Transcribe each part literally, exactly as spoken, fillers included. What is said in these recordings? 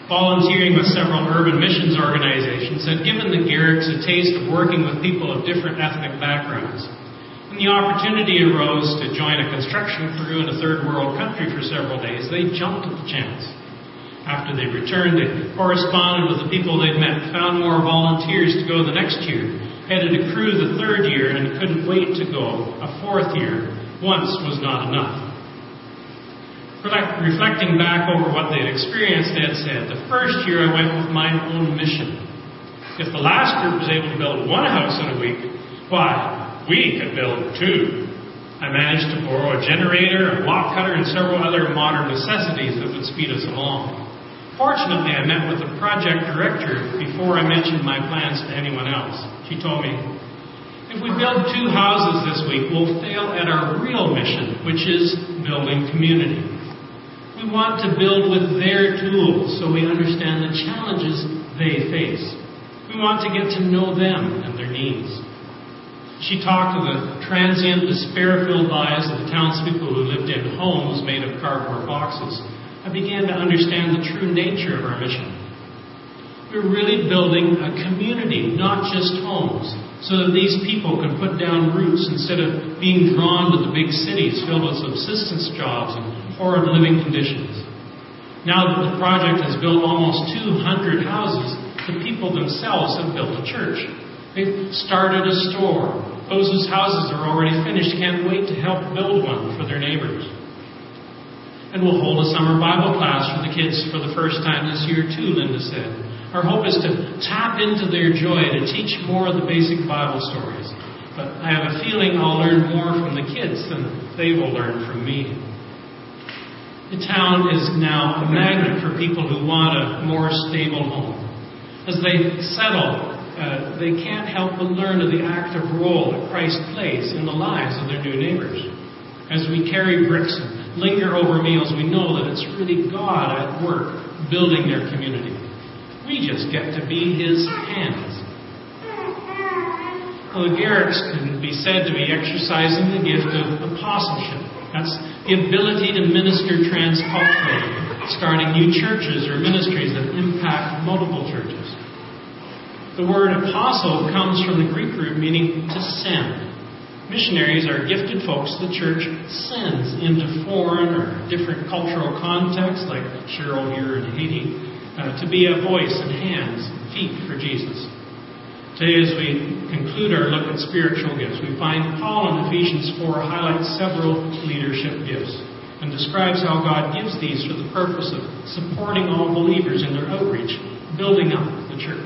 volunteering with several urban missions organizations had given the Garricks a taste of working with people of different ethnic backgrounds. When the opportunity arose to join a construction crew in a third world country for several days, they jumped at the chance. After they returned, they corresponded with the people they'd met, found more volunteers to go the next year, headed a crew the third year, and couldn't wait to go a fourth year. Once was not enough. Reflecting back over what they'd experienced, they had said, the first year I went with my own mission. If the last group was able to build one house in a week, why, we could build two. I managed to borrow a generator, a block cutter, and several other modern necessities that would speed us along. Fortunately, I met with the project director before I mentioned my plans to anyone else. She told me, if we build two houses this week, we'll fail at our real mission, which is building community. We want to build with their tools so we understand the challenges they face. We want to get to know them and their needs. She talked of the transient, despair-filled lives of the townspeople who lived in homes made of cardboard boxes. I began to understand the true nature of our mission. We're really building a community, not just homes, so that these people can put down roots instead of being drawn to the big cities filled with subsistence jobs and horrid living conditions. Now that the project has built almost two hundred houses, the people themselves have built a church. They've started a store. Those whose houses are already finished can't wait to help build one for their neighbors. And we'll hold a summer Bible class for the kids for the first time this year too, Linda said. Our hope is to tap into their joy, to teach more of the basic Bible stories. But I have a feeling I'll learn more from the kids than they will learn from me. The town is now a magnet for people who want a more stable home. As they settle, uh, they can't help but learn of the active role that Christ plays in the lives of their new neighbors. As we carry bricks and linger over meals, we know that it's really God at work building their community. We just get to be His hands. Well, the Garricks can be said to be exercising the gift of apostleship. That's the ability to minister transculturally, starting new churches or ministries that impact multiple churches. The word apostle comes from the Greek root meaning to send. Missionaries are gifted folks the church sends into foreign or different cultural contexts, like Cheryl here in Haiti, uh, to be a voice and hands and feet for Jesus. Today, as we conclude our look at spiritual gifts, we find Paul in Ephesians four highlights several leadership gifts and describes how God gives these for the purpose of supporting all believers in their outreach, building up the church.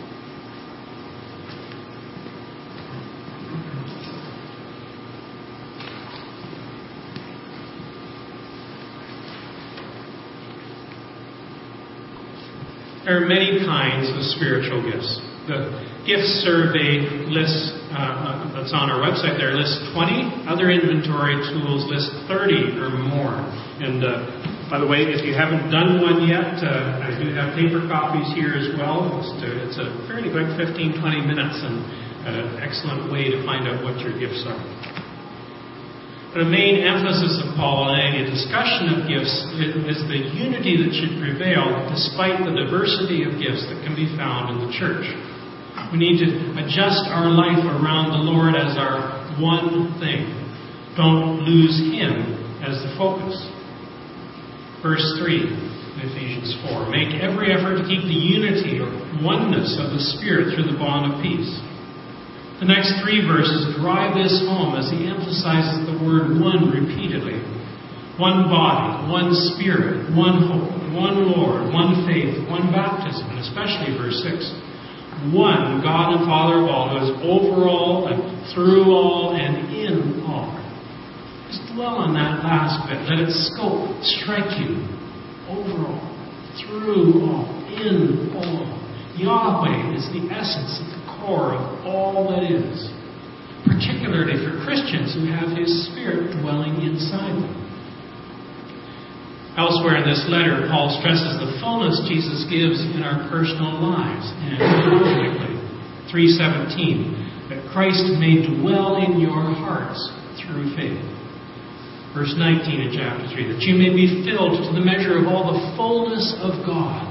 There are many kinds of spiritual gifts. The gift survey lists, uh, that's on our website there, lists twenty. Other inventory tools list thirty or more. And uh, by the way, if you haven't done one yet, uh, I do have paper copies here as well. It's, to, it's a fairly quick fifteen, twenty minutes and an excellent way to find out what your gifts are. But a main emphasis of Paul in any discussion of gifts is the unity that should prevail despite the diversity of gifts that can be found in the church. We need to adjust our life around the Lord as our one thing. Don't lose Him as the focus. Verse three, in Ephesians four. Make every effort to keep the unity or oneness of the Spirit through the bond of peace. The next three verses drive this home as he emphasizes the word one repeatedly. One body, one Spirit, one hope, one Lord, one faith, one baptism, and especially verse six. One God and Father of all, who is over all and through all and in all. Just dwell on that last bit. Let its scope strike you. Over all, through all, in all. Yahweh is the essence of the core of all that is, particularly for Christians who have His Spirit dwelling inside them. Elsewhere in this letter, Paul stresses the fullness Jesus gives in our personal lives, and specifically, three seventeen, that Christ may dwell in your hearts through faith. Verse nineteen in chapter three, that you may be filled to the measure of all the fullness of God.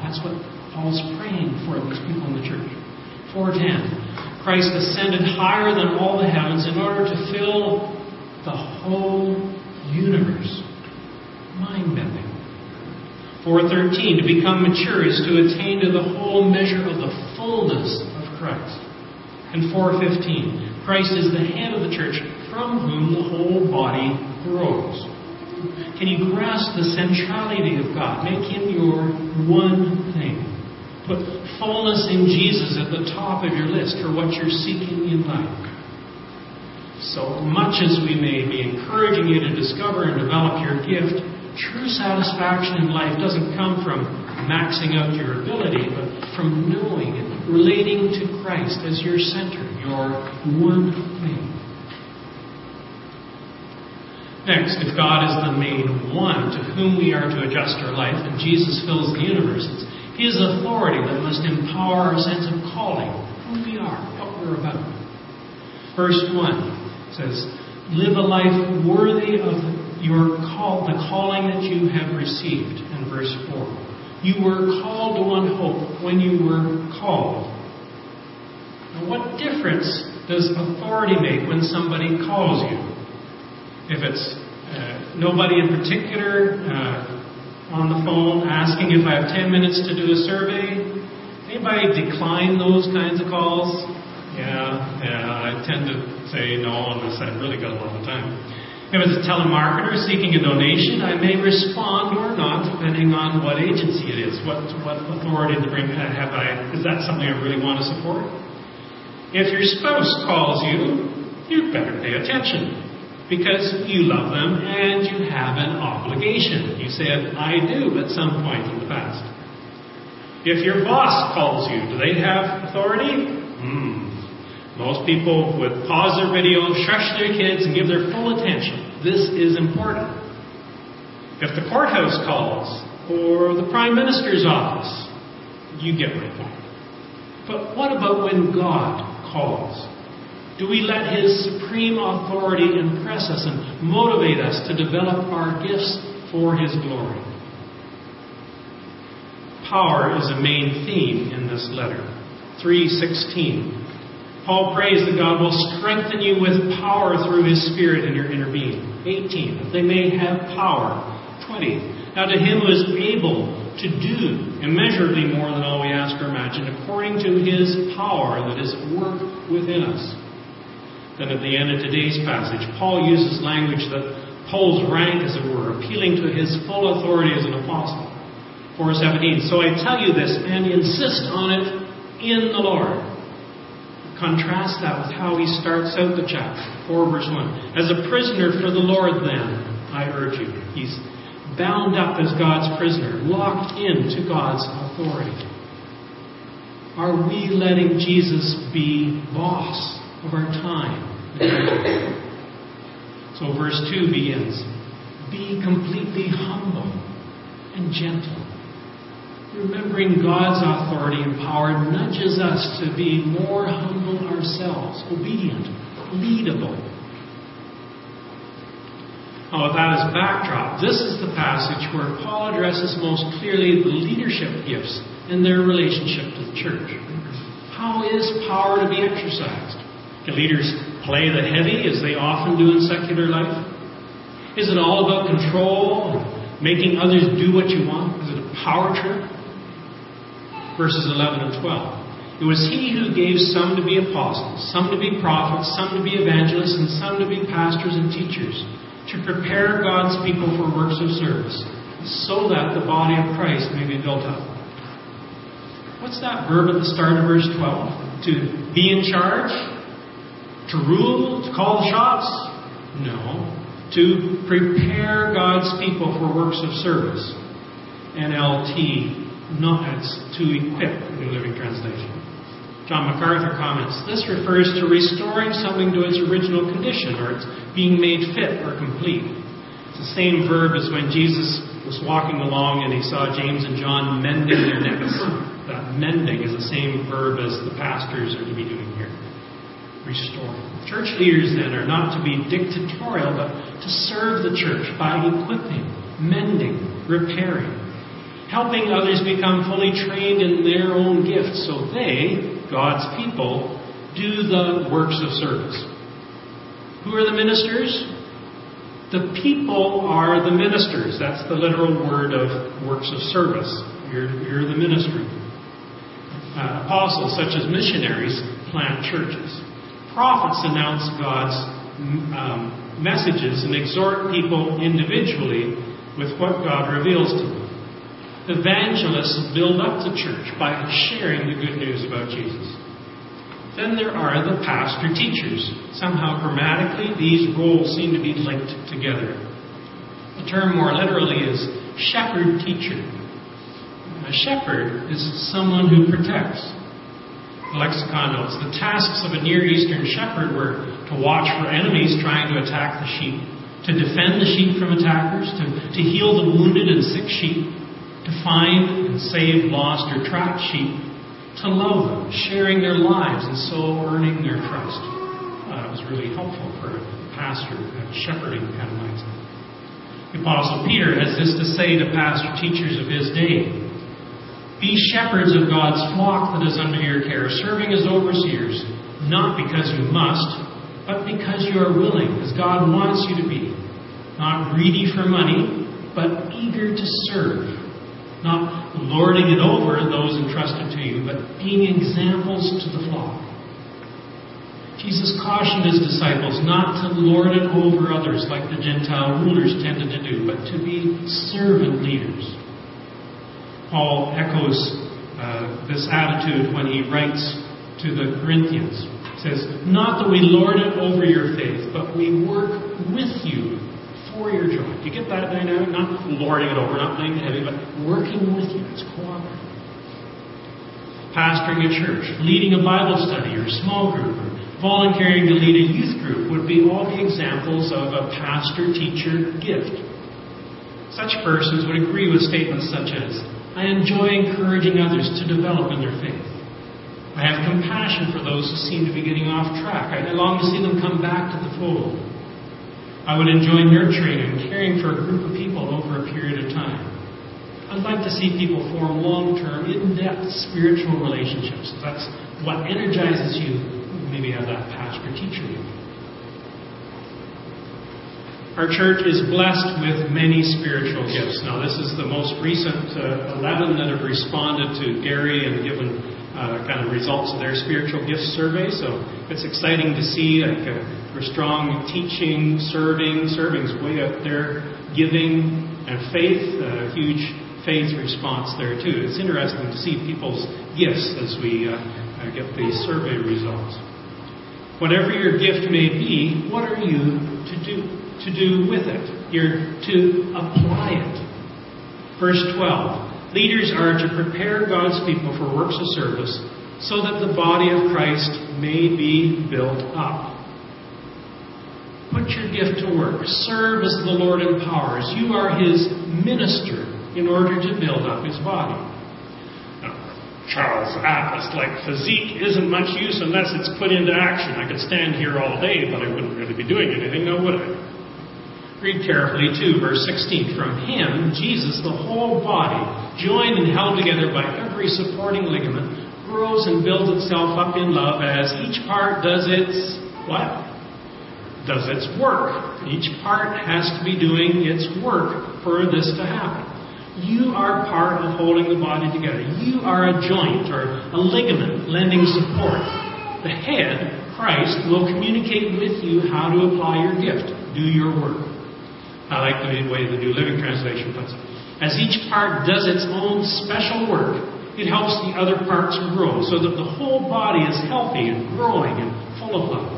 That's what Paul's praying for these people in the church. four ten. Christ ascended higher than all the heavens in order to fill the whole universe. Mind-bending. four thirteen. To become mature is to attain to the whole measure of the fullness of Christ. And four fifteen. Christ is the head of the church, from whom the whole body grows. Can you grasp the centrality of God? Make Him your one thing. Put fullness in Jesus at the top of your list for what you're seeking in life. So much as we may be encouraging you to discover and develop your gift, true satisfaction in life doesn't come from maxing out your ability, but from knowing and relating to Christ as your center, your one thing. Next, if God is the main one to whom we are to adjust our life, and Jesus fills the universe, it's His authority that must empower our sense of calling, who we are, what we're about. Verse one says, live a life worthy of your call, the calling that you have received. And verse four, you were called to one hope when you were called. Now, what difference does authority make when somebody calls you? If it's uh, nobody in particular uh, on the phone asking if I have ten minutes to do a survey, anybody decline those kinds of calls? Yeah, yeah, I tend to say no unless I've really got a lot of time. If it's a telemarketer seeking a donation, I may respond or not, depending on what agency it is. What what authority to bring have I? Is that something I really want to support? If your spouse calls you, you better pay attention, because you love them and you have an obligation. You said, I do, at some point in the past. If your boss calls you, do they have authority? Hmm. Most people would pause their video, shush their kids, and give their full attention. This is important. If the courthouse calls, or the Prime Minister's office, you get my point. But what about when God calls? Do we let His supreme authority impress us and motivate us to develop our gifts for His glory? Power is a main theme in this letter. three sixteen. Paul prays that God will strengthen you with power through His Spirit in your inner being. eighteen. That they may have power. twenty. Now to Him who is able to do immeasurably more than all we ask or imagine, according to His power that is at work within us. Then at the end of today's passage, Paul uses language that pulls rank, as it were, appealing to his full authority as an apostle. four seventeen. So I tell you this, and insist on it in the Lord. Contrast that with how he starts out the chapter. four verse one. As a prisoner for the Lord, then, I urge you. He's bound up as God's prisoner, locked into God's authority. Are we letting Jesus be boss of our time? So verse two begins, be completely humble and gentle. Remembering God's authority and power nudges us to be more humble ourselves, obedient, leadable. Now, with that as backdrop, this is the passage where Paul addresses most clearly the leadership gifts and their relationship to the church. How is power to be exercised? Can leaders play the heavy, as they often do in secular life? Is it all about control, making others do what you want? Is it a power trip? Verses eleven and twelve. It was He who gave some to be apostles, some to be prophets, some to be evangelists, and some to be pastors and teachers, to prepare God's people for works of service, so that the body of Christ may be built up. What's that verb at the start of verse twelve? To be in charge? To rule? To call the shots? No. To prepare God's people for works of service. N L T, not it's to equip, New Living Translation. John MacArthur comments, this refers to restoring something to its original condition, or its being made fit or complete. It's the same verb as when Jesus was walking along and he saw James and John mending their nets. That mending is the same verb as the pastors are to be doing here. Restoring. Church leaders then are not to be dictatorial, but to serve the church by equipping, mending, repairing. helping others become fully trained in their own gifts so they, God's people, do the works of service. Who are the ministers? The people are the ministers. That's the literal word of works of service. You're, you're the ministry. Uh, apostles, such as missionaries, plant churches. Prophets announce God's um, messages and exhort people individually with what God reveals to them. Evangelists build up the church by sharing the good news about Jesus. Then there are the pastor-teachers. Somehow, grammatically, these roles seem to be linked together. The term more literally is shepherd-teacher. A shepherd is someone who protects. The lexicon notes the tasks of a Near Eastern shepherd were to watch for enemies trying to attack the sheep, to defend the sheep from attackers, to, to heal the wounded and sick sheep, to find and save lost or trapped sheep, to love them, sharing their lives, and so earning their trust. Uh, it was really helpful for a pastor, a shepherding kind of mindset. The Apostle Peter has this to say to pastor teachers of his day. Be shepherds of God's flock that is under your care, serving as overseers, not because you must, but because you are willing, as God wants you to be. Not greedy for money, but eager to serve. Not lording it over those entrusted to you, but being examples to the flock. Jesus cautioned his disciples not to lord it over others like the Gentile rulers tended to do, but to be servant leaders. Paul echoes uh, this attitude when he writes to the Corinthians. He says, not that we lord it over your faith, but we work with you for your joy. Do you get that dynamic? Not lording it over, not laying it heavy, but working with you. It's cooperative. Pastoring a church, leading a Bible study or small group, or volunteering to lead a youth group would be all the examples of a pastor-teacher gift. Such persons would agree with statements such as, I enjoy encouraging others to develop in their faith. I have compassion for those who seem to be getting off track. I long to see them come back to the fold. I would enjoy nurturing and caring for a group of people over a period of time. I'd like to see people form long-term, in-depth spiritual relationships. That's what energizes you. Maybe have that pastor-teacher you. Our church is blessed with many spiritual gifts. Now, this is the most recent uh, eleven that have responded to Gary and given uh, kind of results of their spiritual gifts survey. So it's exciting to see like uh, we're strong teaching, serving. Serving's way up there. Giving and faith, a uh, huge faith response there too. It's interesting to see people's gifts as we uh, uh, get the survey results. Whatever your gift may be, what are you to do? To do with it. You're to apply it. Verse twelve. Leaders are to prepare God's people for works of service so that the body of Christ may be built up. Put your gift to work. Serve as the Lord empowers. You are His minister in order to build up His body. Now, Charles asked, like, physique isn't much use unless it's put into action. I could stand here all day, but I wouldn't really be doing anything, now would I? Read carefully, too, verse sixteen. From Him, Jesus, the whole body, joined and held together by every supporting ligament, grows and builds itself up in love as each part does its, what? Does its work. Each part has to be doing its work for this to happen. You are part of holding the body together. You are a joint or a ligament lending support. The head, Christ, will communicate with you how to apply your gift. Do your work. I like the way the New Living Translation puts it. As each part does its own special work, it helps the other parts grow so that the whole body is healthy and growing and full of love.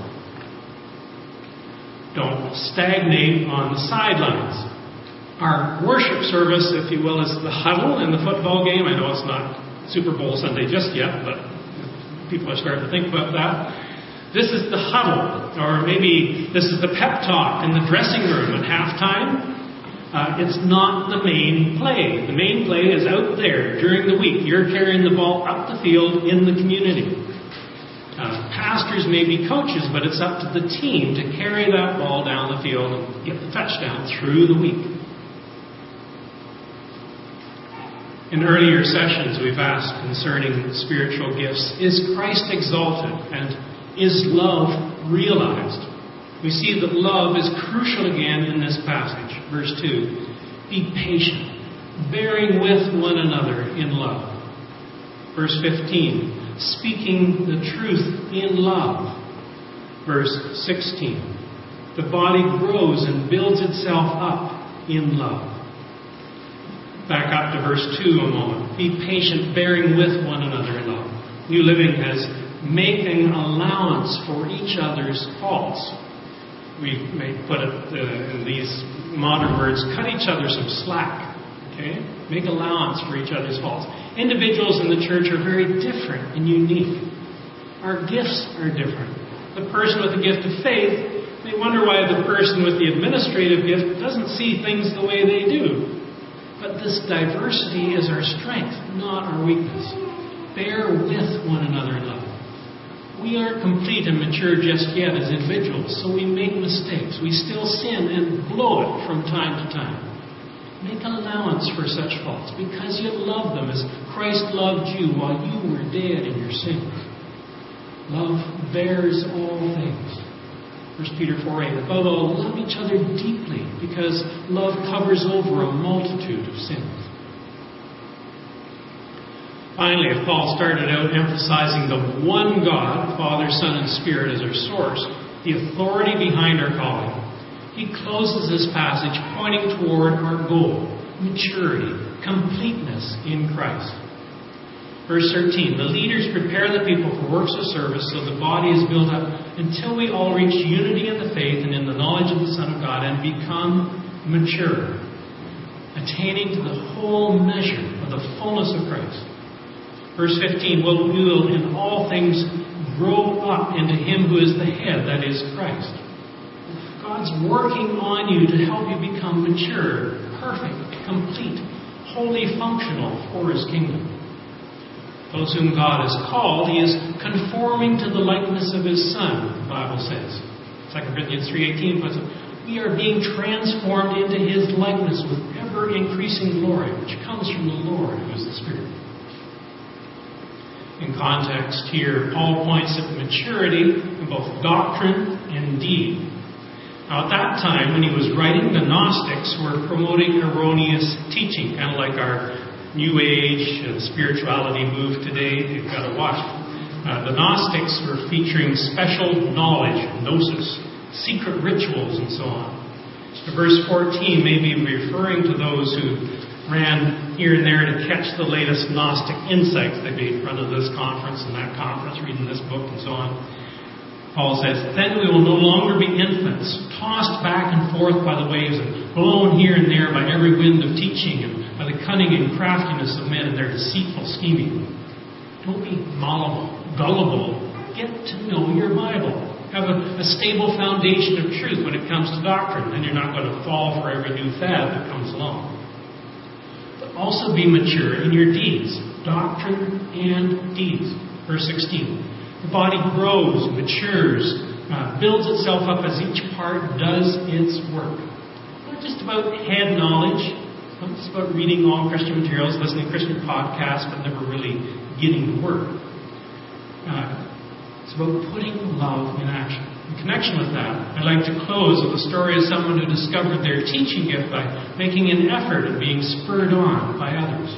Don't stagnate on the sidelines. Our worship service, if you will, is the huddle in the football game. I know it's not Super Bowl Sunday just yet, but people are starting to think about that. This is the huddle, or maybe this is the pep talk in the dressing room at halftime. Uh, it's not the main play. The main play is out there during the week. You're carrying the ball up the field in the community. Uh, pastors may be coaches, but it's up to the team to carry that ball down the field and get the touchdown through the week. In earlier sessions, we've asked concerning spiritual gifts, is Christ exalted and is love realized? We see that love is crucial again in this passage. Verse two, be patient, bearing with one another in love. Verse fifteen, speaking the truth in love. Verse sixteen, the body grows and builds itself up in love. Back up to verse two a moment. Be patient, bearing with one another in love. New Living has making allowance for each other's faults. We may put it uh, in these modern words, cut each other some slack. Okay? Make allowance for each other's faults. Individuals in the church are very different and unique. Our gifts are different. The person with the gift of faith may wonder why the person with the administrative gift doesn't see things the way they do. But this diversity is our strength, not our weakness. Bear with one another in love. We aren't complete and mature just yet as individuals, so we make mistakes. We still sin and blow it from time to time. Make allowance for such faults because you love them as Christ loved you while you were dead in your sins. Love bears all things. First Peter four eight, above all, love each other deeply, because love covers over a multitude of sins. Finally, if Paul started out emphasizing the one God, Father, Son, and Spirit as our source, the authority behind our calling, he closes this passage pointing toward our goal, maturity, completeness in Christ. Verse thirteen, the leaders prepare the people for works of service so the body is built up until we all reach unity in the faith and in the knowledge of the Son of God and become mature, attaining to the whole measure of the fullness of Christ. Verse fifteen, well, we will in all things grow up into Him who is the head, that is Christ. God's working on you to help you become mature, perfect, complete, wholly functional for His kingdom. Those whom God has called, He is conforming to the likeness of His Son, the Bible says. Second Corinthians three eighteen puts it, we are being transformed into His likeness with ever-increasing glory, which comes from the Lord, who is the Spirit. In context here, Paul points at maturity in both doctrine and deed. Now, at that time, when he was writing, the Gnostics were promoting erroneous teaching, kind of like our New Age and spirituality move today. You've got to watch. Uh, the Gnostics were featuring special knowledge, gnosis, secret rituals, and so on. So verse fourteen may be referring to those who ran here and there to catch the latest Gnostic insights. They'd be in front of this conference and that conference, reading this book, and so on. Paul says, then we will no longer be infants, tossed back and forth by the waves and blown here and there by every wind of teaching and by the cunning and craftiness of men and their deceitful scheming. Don't be malleable, gullible. Get to know your Bible. Have a, a stable foundation of truth when it comes to doctrine. Then you're not going to fall for every new fad that comes along. But also be mature in your deeds. Doctrine and deeds. Verse sixteen. The body grows, matures, uh, builds itself up as each part does its work. Not just about head knowledge. Not just about reading all Christian materials, listening to Christian podcasts, but never really getting to work. Uh, it's about putting love in action. In connection with that, I'd like to close with the story of someone who discovered their teaching gift by making an effort and being spurred on by others.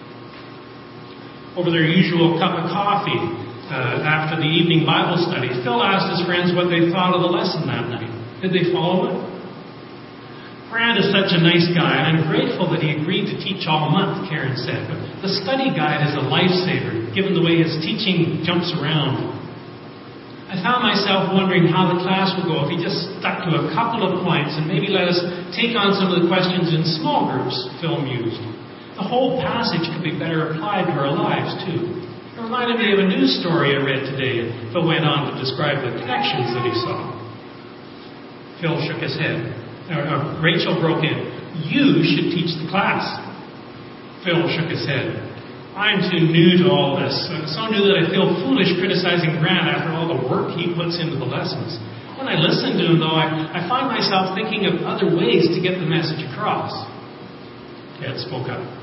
Over their usual cup of coffee, uh, after the evening Bible study, Phil asked his friends what they thought of the lesson that night. Did they follow it? Brad is such a nice guy, and I'm grateful that he agreed to teach all month, Karen said. But the study guide is a lifesaver, given the way his teaching jumps around. I found myself wondering how the class would go if he just stuck to a couple of points and maybe let us take on some of the questions in small groups, Phil mused. The whole passage could be better applied to our lives, too. It reminded me of a news story I read today, and Phil went on to describe the connections that he saw. Phil shook his head. Uh, uh, Rachel broke in. You should teach the class. Phil shook his head. I'm too new to all this. Uh, so new that I feel foolish criticizing Grant after all the work he puts into the lessons. When I listen to him, though, I, I find myself thinking of other ways to get the message across. Ed spoke up.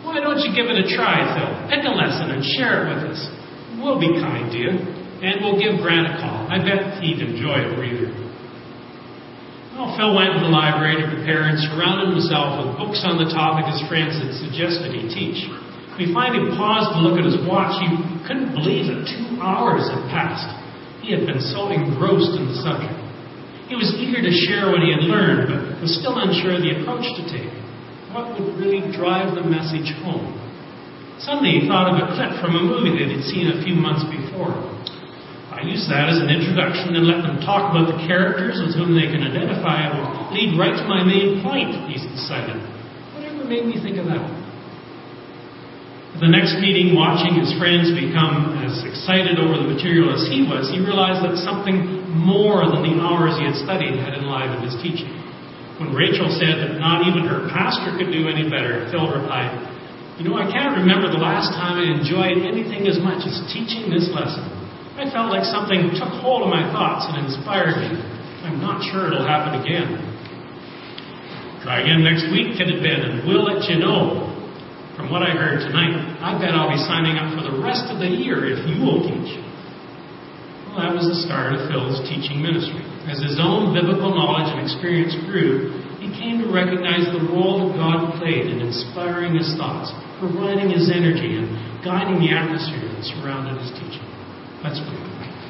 Why don't you give it a try, Phil? Pick a lesson and share it with us. We'll be kind to you, and we'll give Grant a call. I bet he'd enjoy a breather. Well, Phil went to the library to prepare and surrounded himself with books on the topic his friends had suggested he teach. We find him paused to look at his watch. He couldn't believe that two hours had passed. He had been so engrossed in the subject. He was eager to share what he had learned, but was still unsure of the approach to take. What would really drive the message home? Suddenly he thought of a clip from a movie that he'd seen a few months before. I used that as an introduction and let them talk about the characters with whom they can identify and will lead right to my main point, he decided. Whatever made me think of that? At the next meeting, watching his friends become as excited over the material as he was, he realized that something more than the hours he had studied had enlivened his teaching. When Rachel said that not even her pastor could do any better, Phil replied, "You know, I can't remember the last time I enjoyed anything as much as teaching this lesson. I felt like something took hold of my thoughts and inspired me. I'm not sure it'll happen again." Try again next week, Kid had been, and we'll let you know. From what I heard tonight, I bet I'll be signing up for the rest of the year if you will teach. Well, that was the start of Phil's teaching ministry. As his own biblical knowledge and experience grew, he came to recognize the role that God played in inspiring his thoughts, providing his energy, and guiding the atmosphere that surrounded his teaching. Let's pray.